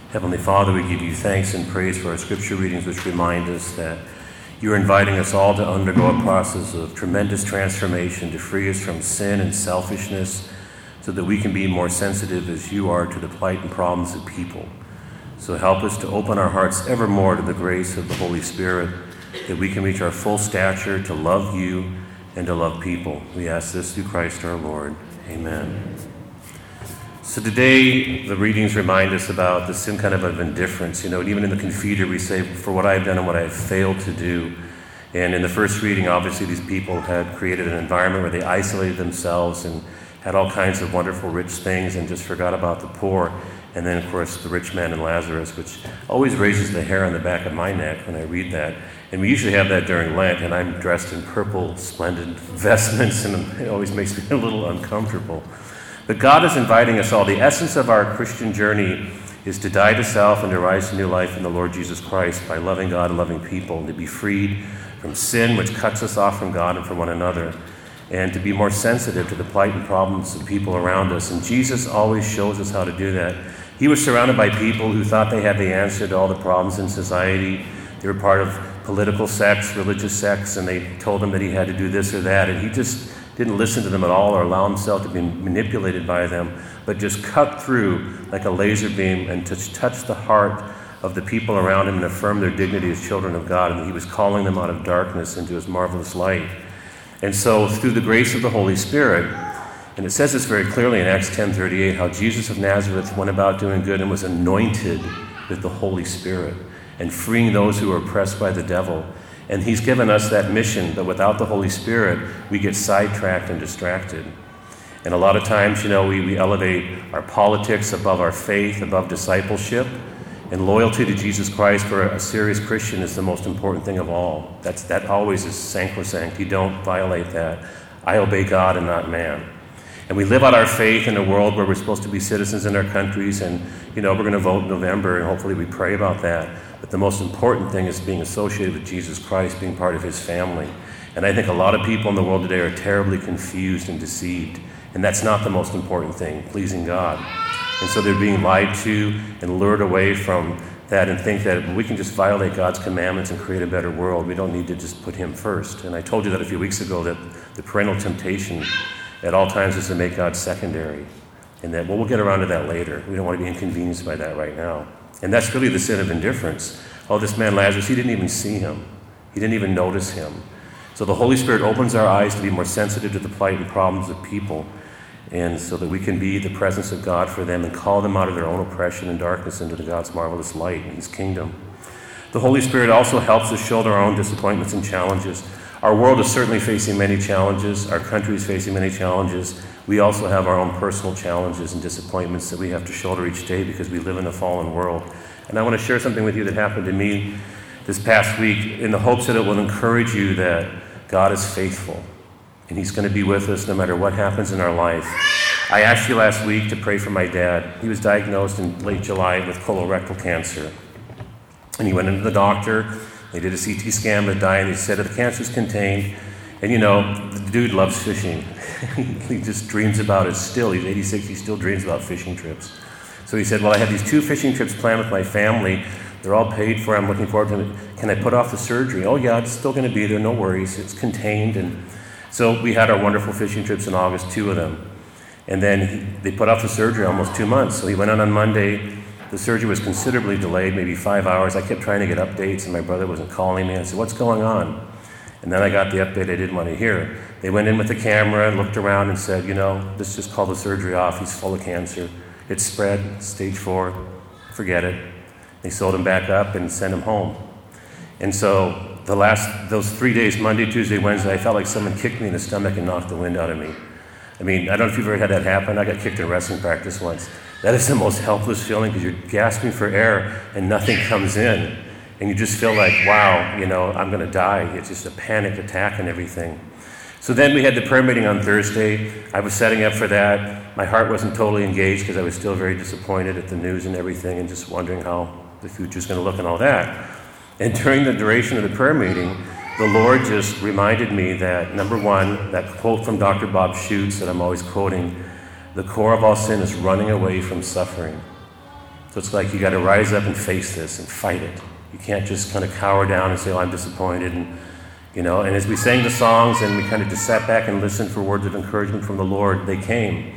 Heavenly Father, we give you thanks and praise for our scripture readings, which remind us that you're inviting us all to undergo a process of tremendous transformation to free us from sin and selfishness so that we can be more sensitive as you are to the plight and problems of people. So help us to open our hearts ever more to the grace of the Holy Spirit, that we can reach our full stature to love you and to love people. We ask this through Christ our Lord. Amen. So today, the readings remind us about the sin kind of indifference. And even in the Confiteor, we say, for what I've done and what I've failed to do. And in the first reading, obviously, these people had created an environment where they isolated themselves and had all kinds of wonderful, rich things and just forgot about the poor. And then, of course, the rich man and Lazarus, which always raises the hair on the back of my neck when I read that. And we usually have that during Lent, and I'm dressed in purple, splendid vestments, and it always makes me a little uncomfortable. But God is inviting us all. The essence of our Christian journey is to die to self and to rise to new life in the Lord Jesus Christ by loving God and loving people, and to be freed from sin, which cuts us off from God and from one another, and to be more sensitive to the plight and problems of people around us. And Jesus always shows us how to do that. He was surrounded by people who thought they had the answer to all the problems in society. They were part of political sects, religious sects, and they told him that he had to do this or that, and he just didn't listen to them at all or allow himself to be manipulated by them, but just cut through like a laser beam and to touch the heart of the people around him and affirm their dignity as children of God, and he was calling them out of darkness into his marvelous light. And so through the grace of the Holy Spirit, and it says this very clearly in Acts 10:38, how Jesus of Nazareth went about doing good and was anointed with the Holy Spirit and freeing those who were oppressed by the devil. And he's given us that mission, but without the Holy Spirit, we get sidetracked and distracted. And a lot of times, we elevate our politics above our faith, above discipleship. And loyalty to Jesus Christ for a serious Christian is the most important thing of all. That always is sacrosanct. You don't violate that. I obey God and not man. And we live out our faith in a world where we're supposed to be citizens in our countries, and we're going to vote in November, and hopefully we pray about that. But the most important thing is being associated with Jesus Christ, being part of his family. And I think a lot of people in the world today are terribly confused and deceived. And that's not the most important thing, pleasing God. And so they're being lied to and lured away from that and think that we can just violate God's commandments and create a better world. We don't need to just put him first. And I told you that a few weeks ago, that the perennial temptation at all times is to make God secondary. And that, we'll get around to that later. We don't want to be inconvenienced by that right now. And that's really the sin of indifference. Oh, this man Lazarus, he didn't even see him. He didn't even notice him. So the Holy Spirit opens our eyes to be more sensitive to the plight and problems of people, and so that we can be the presence of God for them and call them out of their own oppression and darkness into God's marvelous light in his kingdom. The Holy Spirit also helps us shoulder our own disappointments and challenges. Our world is certainly facing many challenges. Our country is facing many challenges. We also have our own personal challenges and disappointments that we have to shoulder each day because we live in a fallen world. And I want to share something with you that happened to me this past week in the hopes that it will encourage you that God is faithful and he's going to be with us no matter what happens in our life. I asked you last week to pray for my dad. He was diagnosed in late July with colorectal cancer. And he went into the doctor. They did a CT scan of the dye, and they said that the cancer's contained. And the dude loves fishing. He just dreams about it still. He's 86, he still dreams about fishing trips. So he said, well, I have these 2 fishing trips planned with my family. They're all paid for. I'm looking forward to it. Can I put off the surgery? Oh, yeah, it's still going to be there. No worries. It's contained. And so we had our wonderful fishing trips in August, 2 of them. And then they put off the surgery almost 2 months. So he went on Monday. The surgery was considerably delayed, maybe 5 hours. I kept trying to get updates, and my brother wasn't calling me. I said, what's going on? And then I got the update I didn't want to hear. They went in with the camera and looked around and said, let's just call the surgery off. He's full of cancer. It's spread, stage 4. Forget it. They sewed him back up and sent him home. And so those 3 days, Monday, Tuesday, Wednesday, I felt like someone kicked me in the stomach and knocked the wind out of me. I don't know if you've ever had that happen. I got kicked in wrestling practice once. That is the most helpless feeling because you're gasping for air and nothing comes in. And you just feel like, wow, I'm going to die. It's just a panic attack and everything. So then we had the prayer meeting on Thursday. I was setting up for that. My heart wasn't totally engaged because I was still very disappointed at the news and everything and just wondering how the future's going to look and all that. And during the duration of the prayer meeting, the Lord just reminded me that, number one, that quote from Dr. Bob Schuchts that I'm always quoting, the core of all sin is running away from suffering. So it's like you got to rise up and face this and fight it. You can't just kind of cower down and say, I'm disappointed. And as we sang the songs and we kind of just sat back and listened for words of encouragement from the Lord, they came.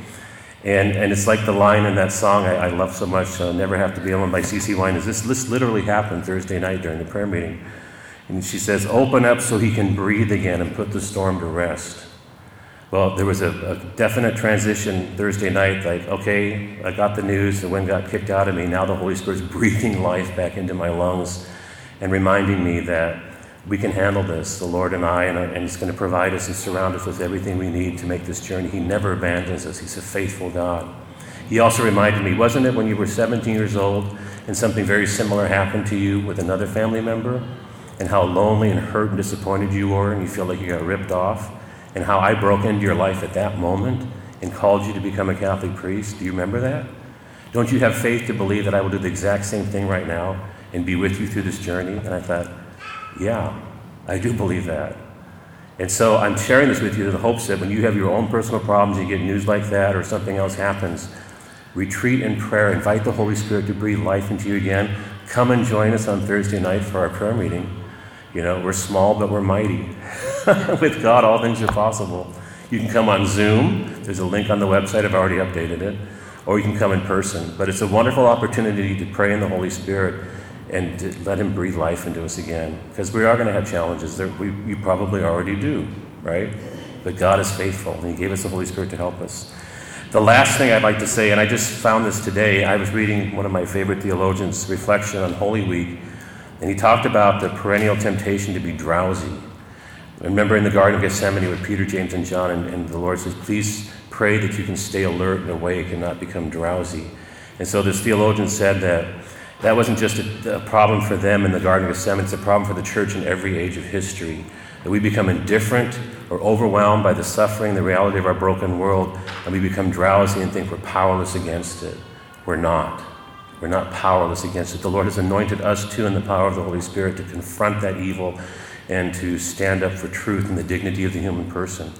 And it's like the line in that song I love so much, Never Have to Be Alone by CeCe Winans. This literally happened Thursday night during the prayer meeting. And she says, open up so he can breathe again and put the storm to rest. Well, there was a definite transition Thursday night, like, okay, I got the news, the wind got kicked out of me, now the Holy Spirit's breathing life back into my lungs and reminding me that we can handle this, the Lord and I, and He's going to provide us and surround us with everything we need to make this journey. He never abandons us. He's a faithful God. He also reminded me, wasn't it when you were 17 years old and something very similar happened to you with another family member, and how lonely and hurt and disappointed you were and you feel like you got ripped off? And how I broke into your life at that moment and called you to become a Catholic priest. Do you remember that? Don't you have faith to believe that I will do the exact same thing right now and be with you through this journey? And I thought, yeah, I do believe that. And so I'm sharing this with you in the hopes that when you have your own personal problems, you get news like that or something else happens, retreat in prayer, invite the Holy Spirit to breathe life into you again. Come and join us on Thursday night for our prayer meeting. We're small, but we're mighty. With God, all things are possible. You can come on Zoom. There's a link on the website. I've already updated it. Or you can come in person. But it's a wonderful opportunity to pray in the Holy Spirit and to let Him breathe life into us again. Because we are going to have challenges. You probably already do, right? But God is faithful, and He gave us the Holy Spirit to help us. The last thing I'd like to say, and I just found this today, I was reading one of my favorite theologians' reflection on Holy Week, and he talked about the perennial temptation to be drowsy. Remember in the Garden of Gethsemane with Peter, James, and John, and the Lord says, please pray that you can stay alert and awake and not become drowsy. And so this theologian said that wasn't just a problem for them in the Garden of Gethsemane, it's a problem for the church in every age of history. That we become indifferent or overwhelmed by the suffering, the reality of our broken world, and we become drowsy and think we're powerless against it. We're not. We're not powerless against it. The Lord has anointed us too in the power of the Holy Spirit to confront that evil and to stand up for truth and the dignity of the human person.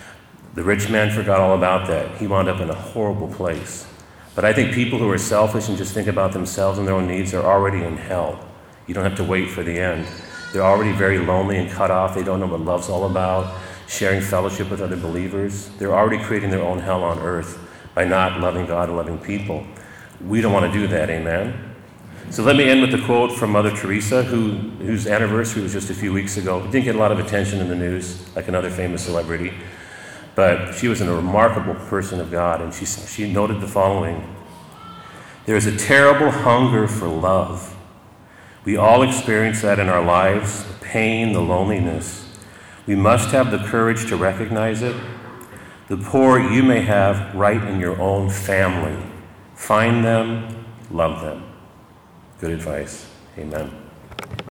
The rich man forgot all about that. He wound up in a horrible place. But I think people who are selfish and just think about themselves and their own needs are already in hell. You don't have to wait for the end. They're already very lonely and cut off. They don't know what love's all about, sharing fellowship with other believers. They're already creating their own hell on earth by not loving God and loving people. We don't want to do that, amen? So let me end with a quote from Mother Teresa, whose anniversary was just a few weeks ago. It didn't get a lot of attention in the news, like another famous celebrity, but she was a remarkable person of God, and she noted the following: there is a terrible hunger for love. We all experience that in our lives, the pain, the loneliness. We must have the courage to recognize it. The poor you may have right in your own family. Find them, love them. Good advice. Amen.